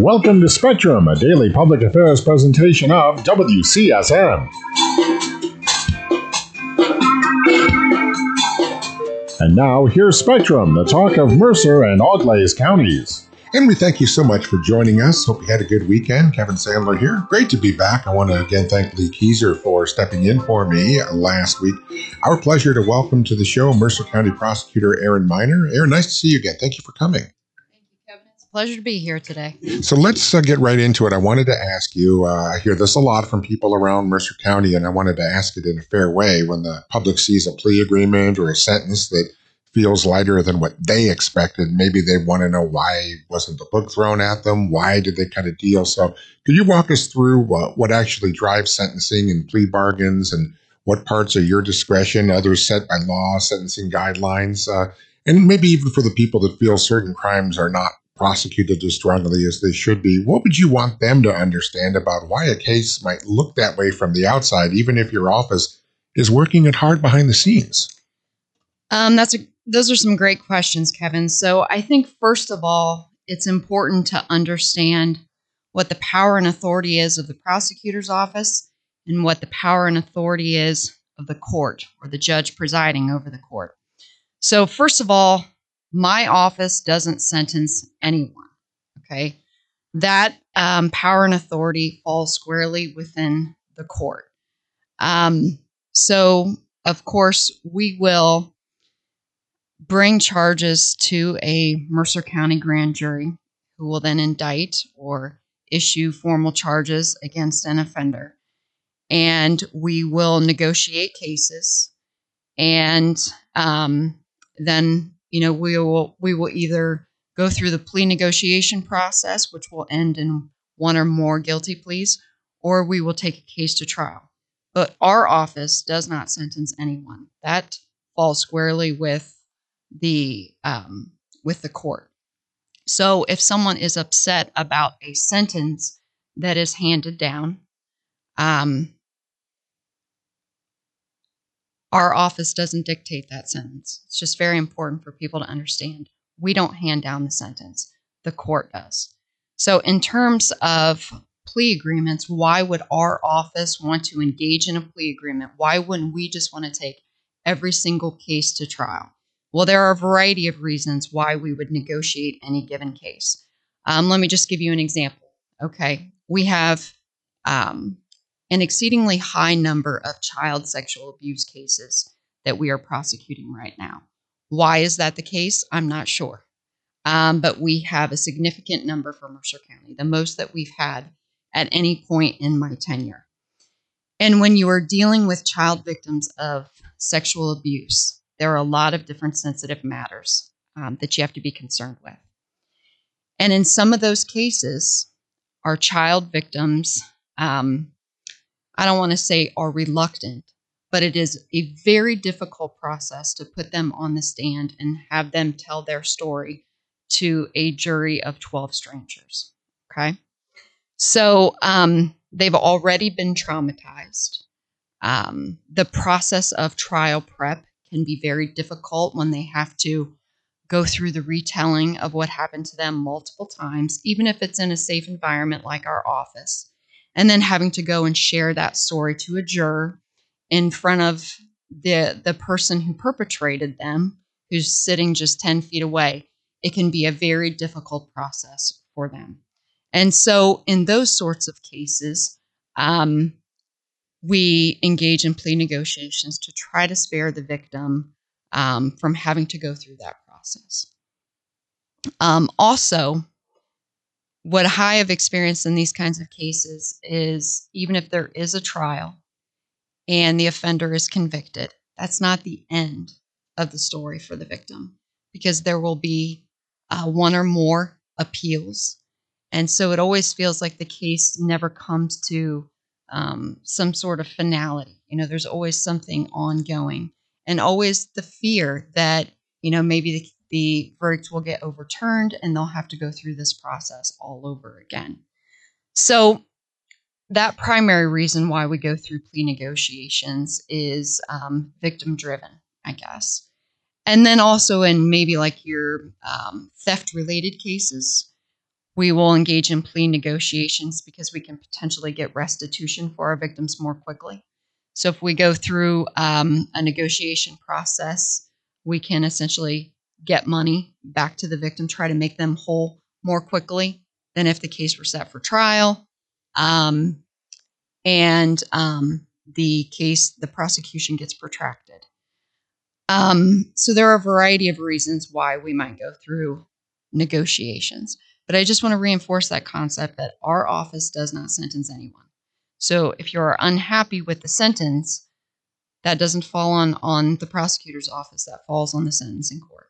Welcome to Spectrum, a daily public affairs presentation of WCSM. And now, here's Spectrum, the talk of Mercer and Auglaize counties. And we thank you so much for joining us. Hope you had a good weekend. Kevin Sandler here. Great to be back. I want to again thank Lee Keyser for stepping in for me last week. Our pleasure to welcome to the show Mercer County Prosecutor Erin Miner. Erin, nice to see you again. Thank you for coming. Thank you, Kevin. It's a pleasure to be here today. So let's get right into it. I wanted to ask you, I hear this a lot from people around Mercer County, and I wanted to ask it in a fair way. When the public sees a plea agreement or a sentence that feels lighter than what they expected, maybe they want to know why wasn't the book thrown at them? Why did they cut a deal? So could you walk us through what actually drives sentencing and plea bargains, and what parts are your discretion, others set by law, sentencing guidelines, and maybe even for the people that feel certain crimes are not prosecuted as strongly as they should be? What would you want them to understand about why a case might look that way from the outside, even if your office is working it hard behind the scenes? Those are some great questions, Kevin. So I think, first of all, it's important to understand what the power and authority is of the prosecutor's office and what the power and authority is of the court or the judge presiding over the court. So first of all, my office doesn't sentence anyone, okay? That power and authority falls squarely within the court. So, of course, we will bring charges to a Mercer County grand jury who will then indict or issue formal charges against an offender. And we will negotiate cases, and then we will either go through the plea negotiation process, which will end in one or more guilty pleas, or we will take a case to trial. But our office does not sentence anyone. That falls squarely with the court. So if someone is upset about a sentence that is handed down, our office doesn't dictate that sentence. It's just very important for people to understand. We don't hand down the sentence. The court does. So in terms of plea agreements, why would our office want to engage in a plea agreement? Why wouldn't we just want to take every single case to trial? Well, there are a variety of reasons why we would negotiate any given case. Let me just give you an example. Okay, we have an exceedingly high number of child sexual abuse cases that we are prosecuting right now. Why is that the case? I'm not sure. But we have a significant number for Mercer County, the most that we've had at any point in my tenure. And when you are dealing with child victims of sexual abuse, there are a lot of different sensitive matters that you have to be concerned with. And in some of those cases, our child victims, I don't want to say are reluctant, but it is a very difficult process to put them on the stand and have them tell their story to a jury of 12 strangers. Okay? So they've already been traumatized. The process of trial prep can be very difficult when they have to go through the retelling of what happened to them multiple times, even if it's in a safe environment like our office, and then having to go and share that story to a juror in front of the person who perpetrated them, who's sitting just 10 feet away. It can be a very difficult process for them. And so in those sorts of cases, we engage in plea negotiations to try to spare the victim from having to go through that process. Also, what I have experienced in these kinds of cases is even if there is a trial and the offender is convicted, that's not the end of the story for the victim, because there will be one or more appeals. And so it always feels like the case never comes to some sort of finality. There's always something ongoing, and always the fear that, maybe the verdict will get overturned and they'll have to go through this process all over again. So that primary reason why we go through plea negotiations is victim driven, I guess. And then also in maybe like your theft related cases, We will engage in plea negotiations because we can potentially get restitution for our victims more quickly. So if we go through a negotiation process, we can essentially get money back to the victim, try to make them whole more quickly than if the case were set for trial. The prosecution gets protracted. So there are a variety of reasons why we might go through negotiations. But I just want to reinforce that concept that our office does not sentence anyone. So if you're unhappy with the sentence, that doesn't fall on the prosecutor's office. That falls on the sentencing court.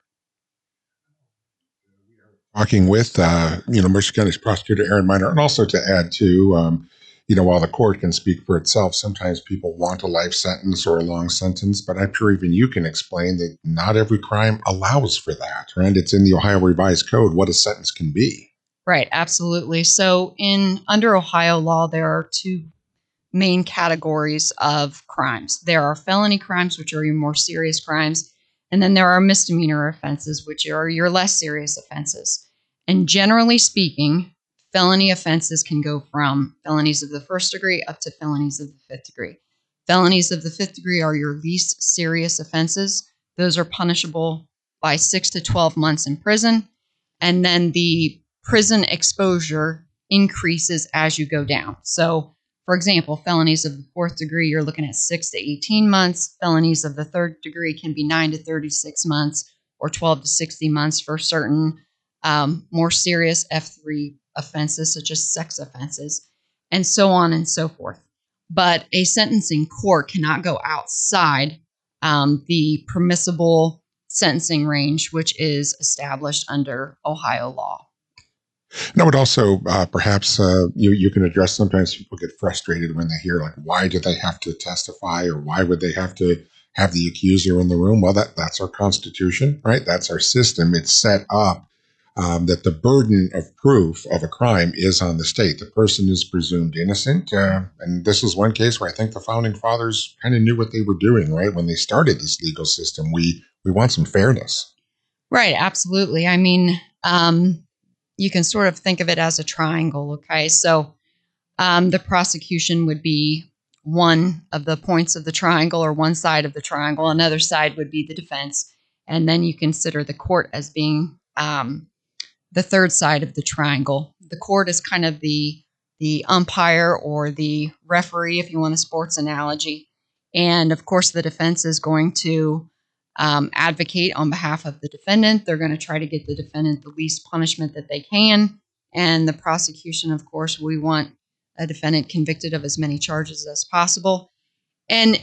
Talking with, Mercer County's prosecutor, Aaron Miner, and also to add to, while the court can speak for itself, sometimes people want a life sentence or a long sentence, but I'm sure even you can explain that not every crime allows for that, right? It's in the Ohio Revised Code what a sentence can be. Right, absolutely. So under Ohio law, there are two main categories of crimes. There are felony crimes, which are your more serious crimes, and then there are misdemeanor offenses, which are your less serious offenses. And generally speaking, felony offenses can go from felonies of the first degree up to felonies of the fifth degree. Felonies of the fifth degree are your least serious offenses. Those are punishable by 6 to 12 months in prison. And then the prison exposure increases as you go down. So, for example, felonies of the fourth degree, you're looking at 6 to 18 months. Felonies of the third degree can be 9 to 36 months or 12 to 60 months for certain more serious F3 offenses, such as sex offenses, and so on and so forth. But a sentencing court cannot go outside the permissible sentencing range, which is established under Ohio law. And I would also perhaps you can address, sometimes people get frustrated when they hear, like, why do they have to testify, or why would they have to have the accuser in the room? Well, that's our Constitution, right? That's our system. It's set up that the burden of proof of a crime is on the state. The person is presumed innocent. And this is one case where I think the founding fathers kind of knew what they were doing, right? When they started this legal system, we want some fairness. Right, absolutely. I mean, you can sort of think of it as a triangle, okay? So the prosecution would be one of the points of the triangle, or one side of the triangle. Another side would be the defense. And then you consider the court as being the third side of the triangle. The court is kind of the umpire or the referee, if you want a sports analogy. And of course, the defense is going to advocate on behalf of the defendant. They're going to try to get the defendant the least punishment that they can. And the prosecution, of course, we want a defendant convicted of as many charges as possible. And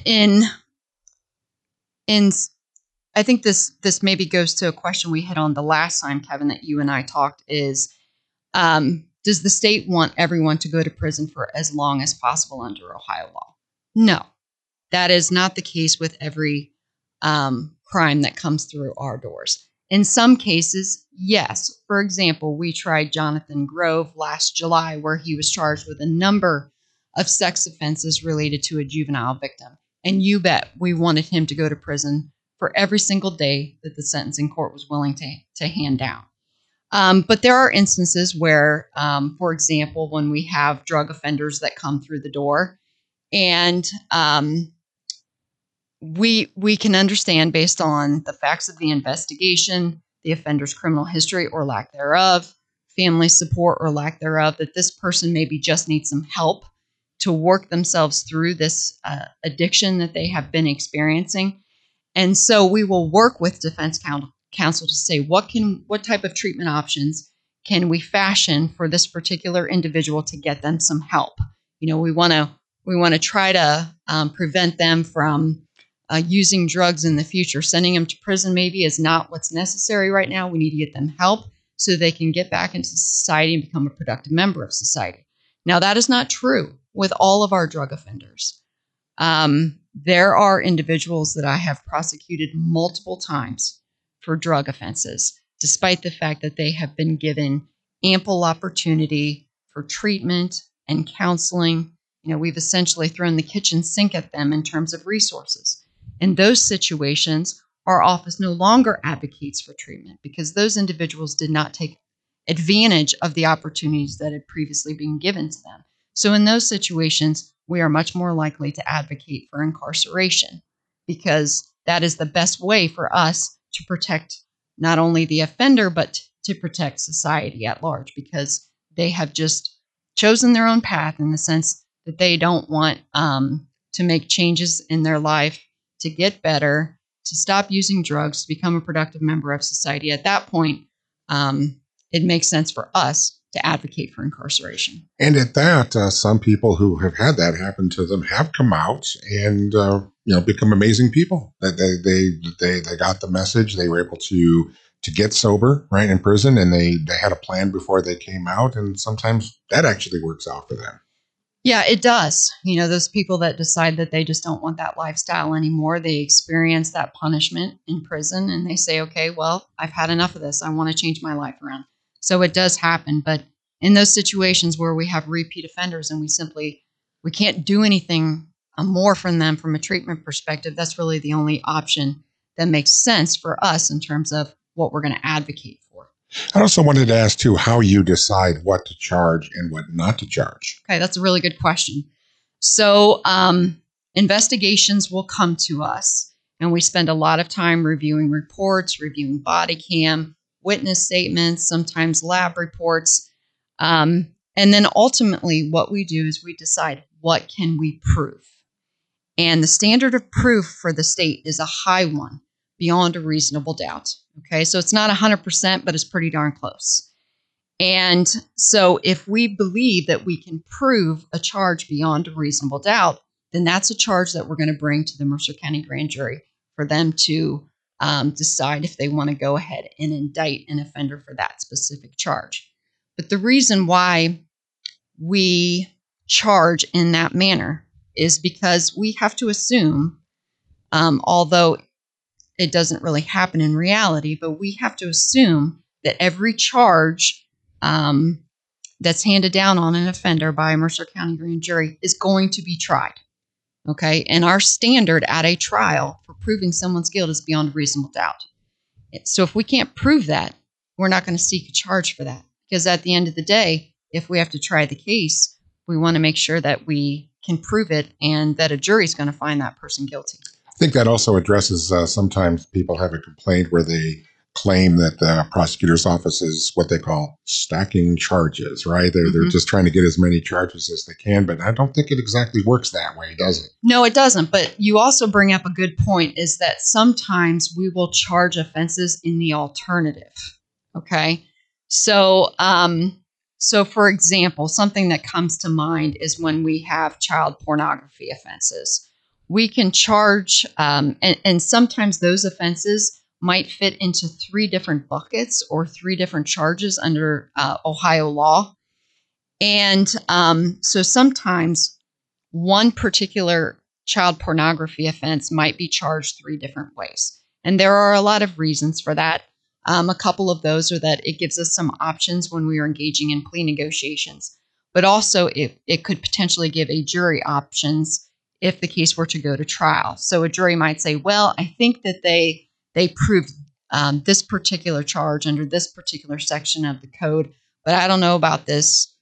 I think this maybe goes to a question we hit on the last time, Kevin, that you and I talked, is does the state want everyone to go to prison for as long as possible under Ohio law? No, that is not the case with every crime that comes through our doors. In some cases, yes. For example, we tried Jonathan Grove last July, where he was charged with a number of sex offenses related to a juvenile victim. And you bet we wanted him to go to prison for every single day that the sentencing court was willing to hand down. But there are instances where, for example, when we have drug offenders that come through the door, and we can understand, based on the facts of the investigation, the offender's criminal history or lack thereof, family support or lack thereof, that this person maybe just needs some help to work themselves through this addiction that they have been experiencing. And so we will work with defense counsel to say, what type of treatment options can we fashion for this particular individual to get them some help? We want to try to prevent them from using drugs in the future. Sending them to prison maybe is not what's necessary right now. We need to get them help so they can get back into society and become a productive member of society. Now, that is not true with all of our drug offenders. There are individuals that I have prosecuted multiple times for drug offenses, despite the fact that they have been given ample opportunity for treatment and counseling. We've essentially thrown the kitchen sink at them in terms of resources. In those situations, our office no longer advocates for treatment because those individuals did not take advantage of the opportunities that had previously been given to them. So in those situations, we are much more likely to advocate for incarceration because that is the best way for us to protect not only the offender, but to protect society at large, because they have just chosen their own path in the sense that they don't want to make changes in their life, to get better, to stop using drugs, to become a productive member of society. At that point, it makes sense for us to advocate for incarceration. And at that, some people who have had that happen to them have come out and become amazing people. That they got the message. They were able to get sober, right, in prison, and they had a plan before they came out. And sometimes that actually works out for them. Yeah, it does. Those people that decide that they just don't want that lifestyle anymore, they experience that punishment in prison and they say, okay, well, I've had enough of this. I want to change my life around. So it does happen. But in those situations where we have repeat offenders and we can't do anything more from them from a treatment perspective, that's really the only option that makes sense for us in terms of what we're going to advocate for. I also wanted to ask, too, how you decide what to charge and what not to charge. Okay, that's a really good question. So investigations will come to us, and we spend a lot of time reviewing reports, reviewing body cam, witness statements, sometimes lab reports. And then ultimately what we do is we decide what can we prove. And the standard of proof for the state is a high one, beyond a reasonable doubt. Okay, so it's not 100%, but it's pretty darn close. And so if we believe that we can prove a charge beyond a reasonable doubt, then that's a charge that we're going to bring to the Mercer County Grand Jury for them to decide if they want to go ahead and indict an offender for that specific charge. But the reason why we charge in that manner is because we have to assume, although it doesn't really happen in reality, but we have to assume that every charge that's handed down on an offender by a Mercer County Grand Jury is going to be tried. Okay, and our standard at a trial for proving someone's guilt is beyond reasonable doubt. So if we can't prove that, we're not going to seek a charge for that, because at the end of the day, if we have to try the case, we want to make sure that we can prove it and that a jury is going to find that person guilty. I think that also addresses sometimes people have a complaint where they claim that the prosecutor's office is what they call stacking charges, right? They're just trying to get as many charges as they can, but I don't think it exactly works that way, does it? No, it doesn't. But you also bring up a good point, is that sometimes we will charge offenses in the alternative. Okay. So, for example, something that comes to mind is when we have child pornography offenses. We can charge, and sometimes those offenses might fit into 3 different buckets or 3 different charges under Ohio law. And so sometimes one particular child pornography offense might be charged 3 different ways. And there are a lot of reasons for that. A couple of those are that it gives us some options when we are engaging in plea negotiations, but also it could potentially give a jury options if the case were to go to trial. So a jury might say, well, I think that they proved this particular charge under this particular section of the code, but I don't know about this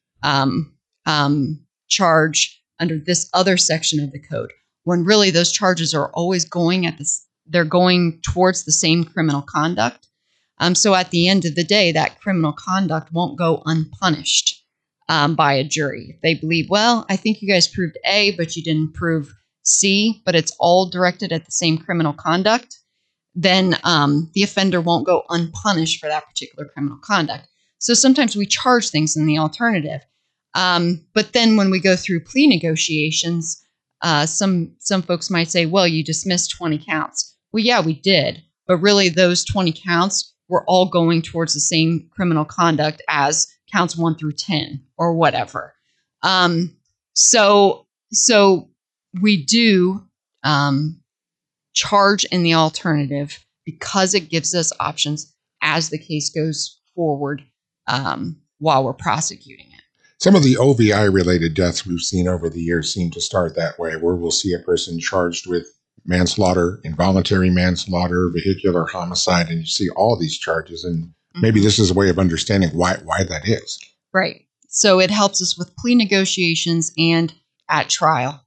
charge under this other section of the code, when really those charges are always going they're going towards the same criminal conduct. So at the end of the day, that criminal conduct won't go unpunished by a jury. If they believe, well, I think you guys proved A, but you didn't prove C, but it's all directed at the same criminal conduct, then the offender won't go unpunished for that particular criminal conduct. So sometimes we charge things in the alternative. But then when we go through plea negotiations, some folks might say, well, you dismissed 20 counts. Well, yeah, we did. But really, those 20 counts were all going towards the same criminal conduct as counts 1 through 10 or whatever. So we do charge in the alternative because it gives us options as the case goes forward while we're prosecuting it. Some of the OVI-related deaths we've seen over the years seem to start that way, where we'll see a person charged with manslaughter, involuntary manslaughter, vehicular homicide, and you see all these charges. And Maybe this is a way of understanding why that is. Right. So it helps us with plea negotiations and at trial.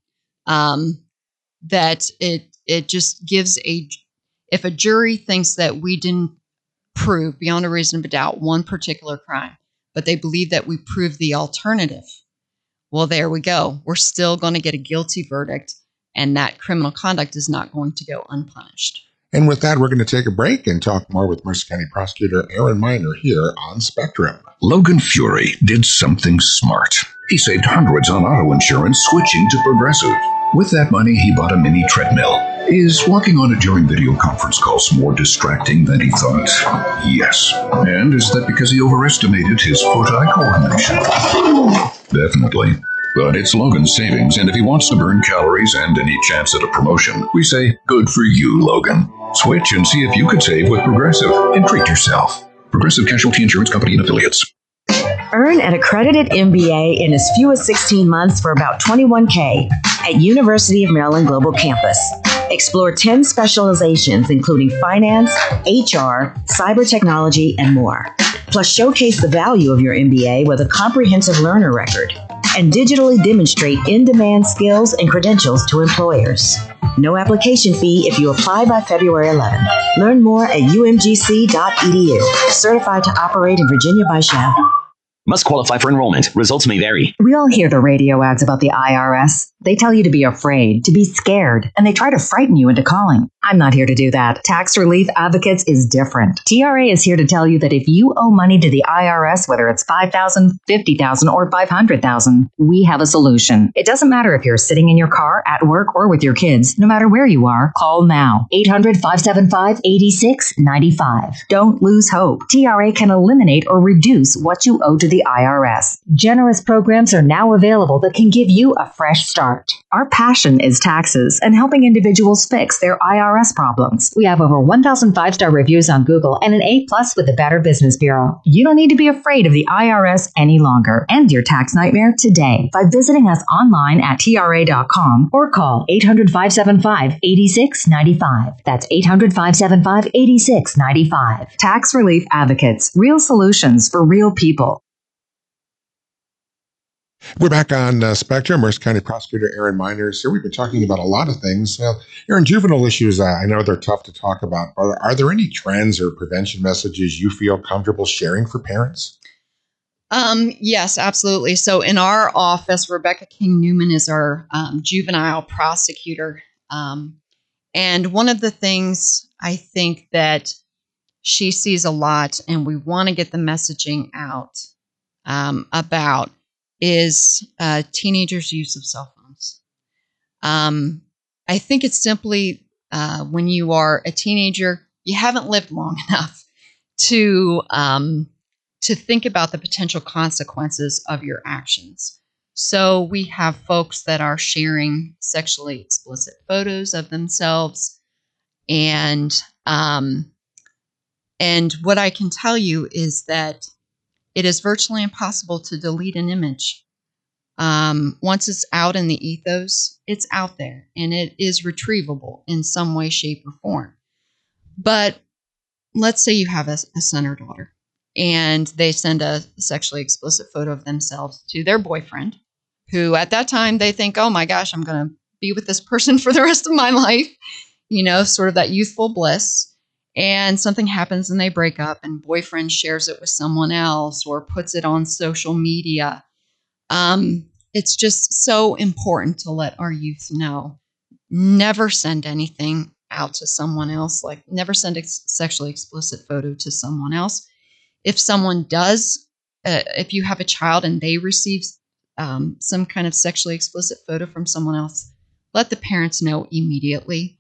That it just gives if a jury thinks that we didn't prove beyond a reasonable doubt one particular crime, but they believe that we proved the alternative, well, there we go. We're still going to get a guilty verdict, and that criminal conduct is not going to go unpunished. And with that, we're going to take a break and talk more with Mercer County Prosecutor Aaron Miner here on Spectrum. Logan Fury did something smart. He saved hundreds on auto insurance switching to Progressive. With that money, he bought a mini treadmill. Is walking on it during video conference calls more distracting than he thought? Yes. And is that because he overestimated his foot-eye coordination? Definitely. But it's Logan's savings, and if he wants to burn calories and any chance at a promotion, we say, good for you, Logan. Switch and see if you could save with Progressive and treat yourself. Progressive Casualty Insurance Company and Affiliates. Earn an accredited MBA in as few as 16 months for about $21K at University of Maryland Global Campus. Explore 10 specializations, including finance, HR, cyber technology, and more. Plus, showcase the value of your MBA with a comprehensive learner record and digitally demonstrate in-demand skills and credentials to employers. No application fee if you apply by February 11. Learn more at umgc.edu. Certified to operate in Virginia by SHAB. Must qualify for enrollment. Results may vary. We all hear the radio ads about the IRS. They tell you to be afraid, to be scared, and they try to frighten you into calling. I'm not here to do that. Tax Relief Advocates is different. TRA is here to tell you that if you owe money to the IRS, whether it's $5,000, $50,000, or $500,000, we have a solution. It doesn't matter if you're sitting in your car, at work, or with your kids. No matter where you are, call now. 800-575-8695. Don't lose hope. TRA can eliminate or reduce what you owe to the IRS. Generous programs are now available that can give you a fresh start. Our passion is taxes and helping individuals fix their IRS problems. We have over 1,000 5-star reviews on Google and an A+ with the Better Business Bureau. You don't need to be afraid of the IRS any longer. End your tax nightmare today by visiting us online at TRA.com or call 800-575-8695. That's 800-575-8695. Tax Relief Advocates. Real solutions for real people. We're back on Spectrum. Mercer County Prosecutor Aaron Miner is here. We've been talking about a lot of things. Aaron, juvenile issues, I know they're tough to talk about. Are there any trends or prevention messages you feel comfortable sharing for parents? Yes, absolutely. So in our office, Rebecca King Newman is our juvenile prosecutor. And one of the things I think that she sees a lot, and we want to get the messaging out about, is teenagers' use of cell phones. I think it's simply when you are a teenager, you haven't lived long enough to think about the potential consequences of your actions. So we have folks that are sharing sexually explicit photos of themselves, and what I can tell you is that it is virtually impossible to delete an image. Once it's out in the ethos, it's out there and it is retrievable in some way, shape, or form. But let's say you have a son or daughter and they send a sexually explicit photo of themselves to their boyfriend, who at that time they think, oh my gosh, I'm going to be with this person for the rest of my life, sort of that youthful bliss. And something happens and they break up and boyfriend shares it with someone else or puts it on social media. It's just so important to let our youth know, never send anything out to someone else, like never send a sexually explicit photo to someone else. If someone does, if you have a child and they receive some kind of sexually explicit photo from someone else, let the parents know immediately.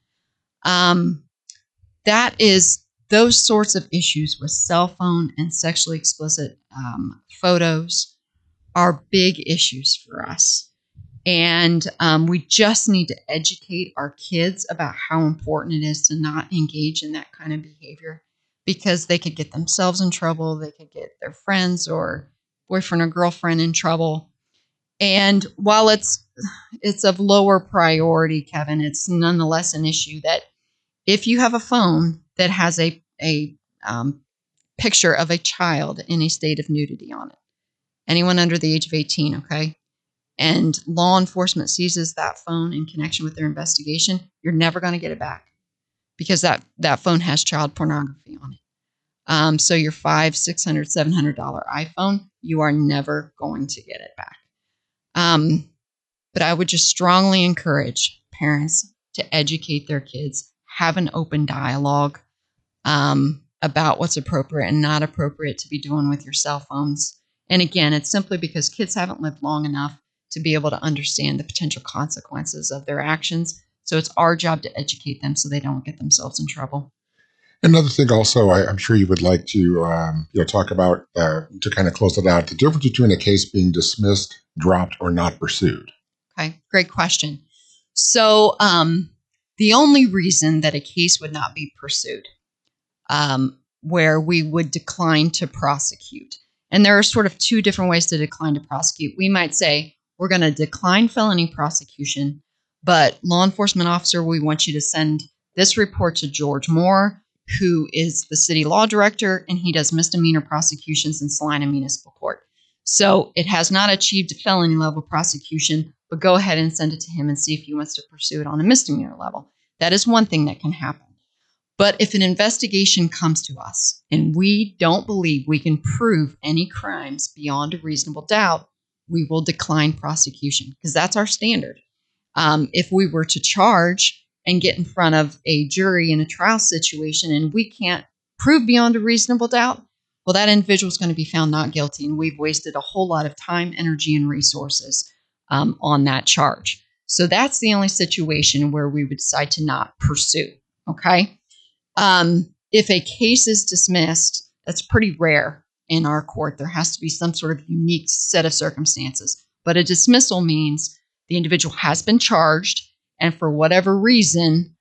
That is those sorts of issues with cell phone and sexually explicit photos are big issues for us. And we just need to educate our kids about how important it is to not engage in that kind of behavior, because they could get themselves in trouble. They could get their friends or boyfriend or girlfriend in trouble. And while it's of lower priority, Kevin, it's nonetheless an issue that if you have a phone that has a picture of a child in a state of nudity on it. Anyone under the age of 18, okay? And law enforcement seizes that phone in connection with their investigation, you're never going to get it back because that phone has child pornography on it. So your $500, $600, $700 iPhone, you are never going to get it back. But I would just strongly encourage parents to educate their kids, have an open dialogue about what's appropriate and not appropriate to be doing with your cell phones. And again, it's simply because kids haven't lived long enough to be able to understand the potential consequences of their actions. So it's our job to educate them so they don't get themselves in trouble. Another thing also, I'm sure you would like to talk about, to kind of close it out, the difference between a case being dismissed, dropped, or not pursued. Okay, great question. So the only reason that a case would not be pursued, where we would decline to prosecute, and there are sort of two different ways to decline to prosecute. We might say, we're going to decline felony prosecution, but law enforcement officer, we want you to send this report to George Moore, who is the city law director, and he does misdemeanor prosecutions in Salina Municipal Court. So it has not achieved a felony level prosecution, but go ahead and send it to him and see if he wants to pursue it on a misdemeanor level. That is one thing that can happen. But if an investigation comes to us and we don't believe we can prove any crimes beyond a reasonable doubt, we will decline prosecution because that's our standard. If we were to charge and get in front of a jury in a trial situation and we can't prove beyond a reasonable doubt, well, that individual is going to be found not guilty, and we've wasted a whole lot of time, energy, and resources on that charge. So that's the only situation where we would decide to not pursue, okay? If a case is dismissed, that's pretty rare in our court. There has to be some sort of unique set of circumstances. But a dismissal means the individual has been charged, and for whatever reason,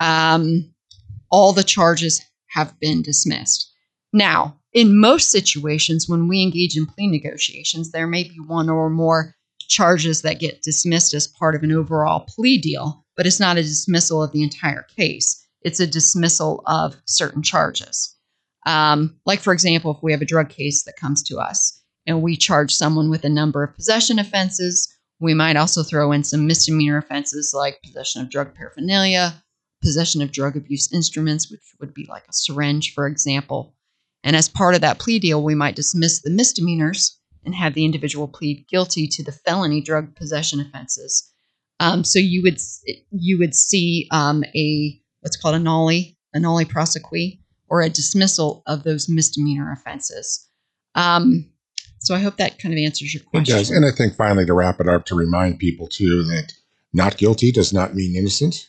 all the charges have been dismissed. Now, in most situations, when we engage in plea negotiations, there may be one or more charges that get dismissed as part of an overall plea deal, but it's not a dismissal of the entire case. It's a dismissal of certain charges. Like, for example, if we have a drug case that comes to us and we charge someone with a number of possession offenses, we might also throw in some misdemeanor offenses like possession of drug paraphernalia, possession of drug abuse instruments, which would be like a syringe, for example. And as part of that plea deal, we might dismiss the misdemeanors and have the individual plead guilty to the felony drug possession offenses. So you would see a what's called a nollie prosequi, or a dismissal of those misdemeanor offenses. So I hope that kind of answers your question. It does. And I think finally, to wrap it up, to remind people too that not guilty does not mean innocent.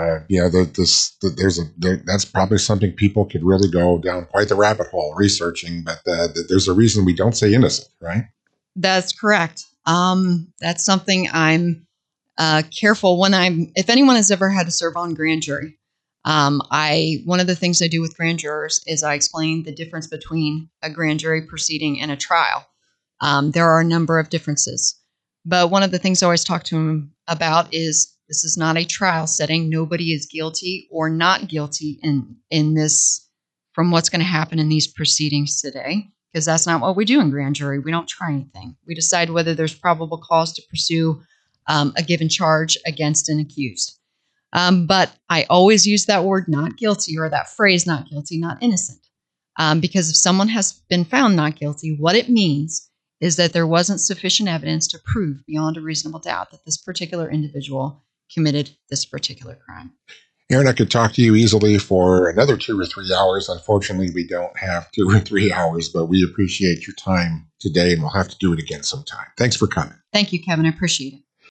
That's probably something people could really go down quite the rabbit hole researching, but there's a reason we don't say innocent, right? That's correct. That's something I'm careful if anyone has ever had to serve on grand jury. One of the things I do with grand jurors is I explain the difference between a grand jury proceeding and a trial. There are a number of differences, but one of the things I always talk to them about is this is not a trial setting. Nobody is guilty or not guilty in this from what's going to happen in these proceedings today, because that's not what we do in grand jury. We don't try anything. We decide whether there's probable cause to pursue a given charge against an accused. But I always use that word not guilty, or that phrase not guilty, not innocent. Because if someone has been found not guilty, what it means is that there wasn't sufficient evidence to prove beyond a reasonable doubt that this particular individual committed this particular crime. Aaron, I could talk to you easily for another 2 or 3 hours. Unfortunately, we don't have 2 or 3 hours, but we appreciate your time today, and we'll have to do it again sometime. Thanks for coming. Thank you, Kevin. I appreciate it.